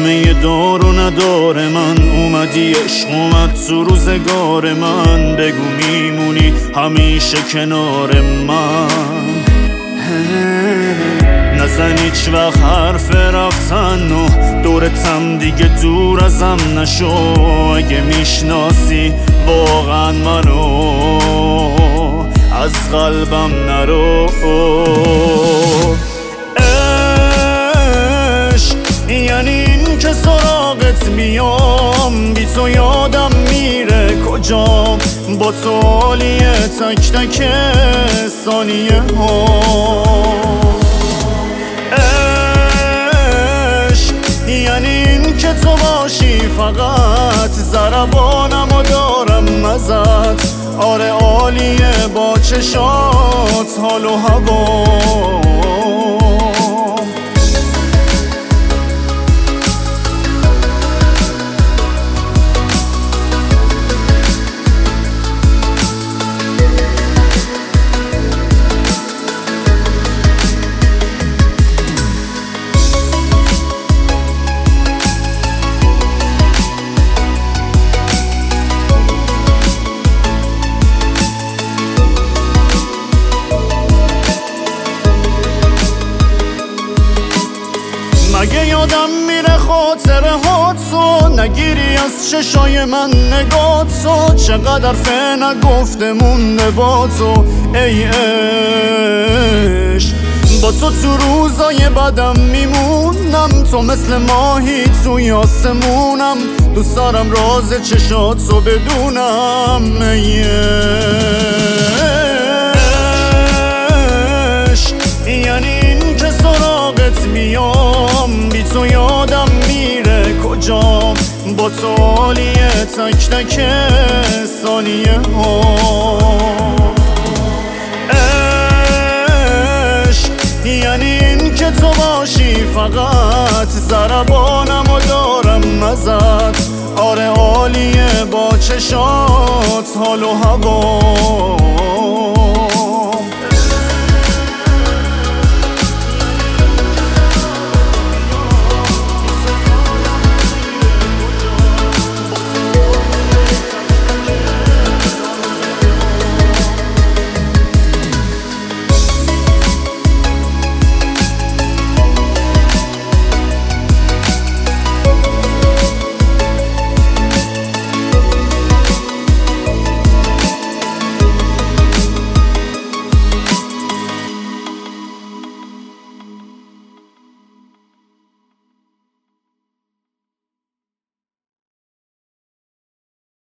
همه دار و ندار من، اومدی عشق اومد تو روزگار من، بگو میمونی همیشه کنار من. نزن هیچ وقت حرف رفتن و دورتم دیگه دور ازم نشو، اگه میشناسی واقعا منو از قلبم نرو. عشق یعنی این که سراغت میام، بی تو یادم میره کجام، با تو حالیه تک تک ثانیه ها. عشق یعنی این که تو باشی فقط، ضربانم و دارم ازت، آره عالیه با چشات حال و هوا. مگه یادم میره خاطره هاتو، نگیری از چشای من نگاتو، چقدر فه نگفته مونده با تو ای عشق. با تو روزای بدم میمونم، تو مثل ماهی توی آسمونم، دوست دارم راز چشاتو بدونم ای عشق. یعنی این که سراغت میام، بی تو یادم میره کجام، با تو حالیه تک تک ثانیه ها. عشق یعنی این که تو باشی فقط، ضربانم و دارم ازت، آره عالیه با چشات حال و هوا.